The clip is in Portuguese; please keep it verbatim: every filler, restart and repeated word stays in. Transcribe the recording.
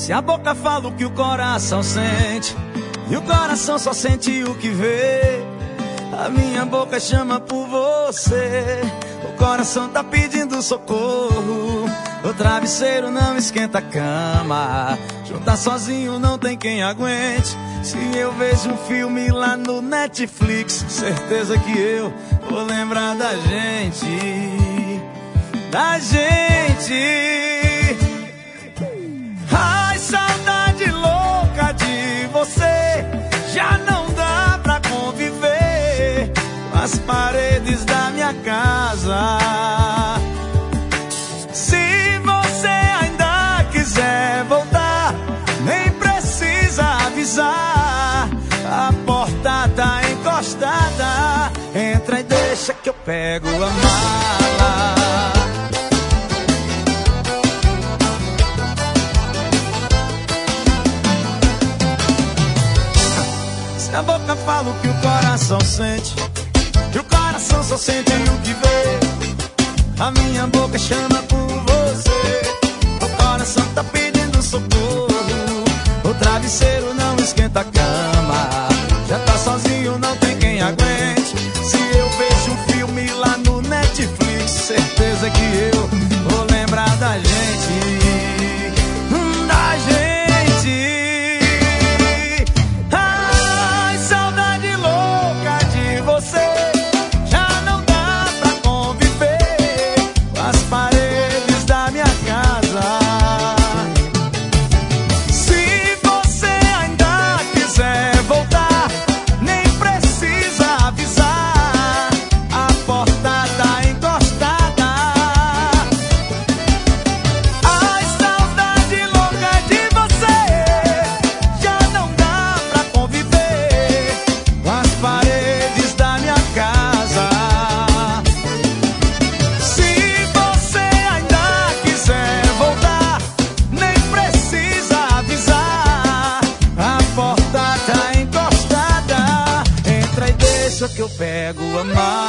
Se a boca fala o que o coração sente, e o coração só sente o que vê, a minha boca chama por você, o coração tá pedindo socorro, o travesseiro não esquenta a cama, juntar sozinho não tem quem aguente. Se eu vejo um filme lá no Netflix, certeza que eu vou lembrar da gente, da gente. Ai, saudade louca de você, já não dá pra conviver com as paredes da minha casa. Se você ainda quiser voltar, nem precisa avisar, a porta tá encostada, entra e deixa que eu pego a mala. Se a boca fala o que o coração sente, e o coração só sente o que vê, a minha boca chama por você, o coração tá pedindo socorro, o travesseiro não esquenta a cama, já tá sozinho, não tem quem aguente. Se eu vejo um filme lá no Netflix, certeza que eu vou lembrar da gente, da gente. Ai, saudade louca de você, já não dá pra conviver com as paredes da minha casa. Que eu pego a mão.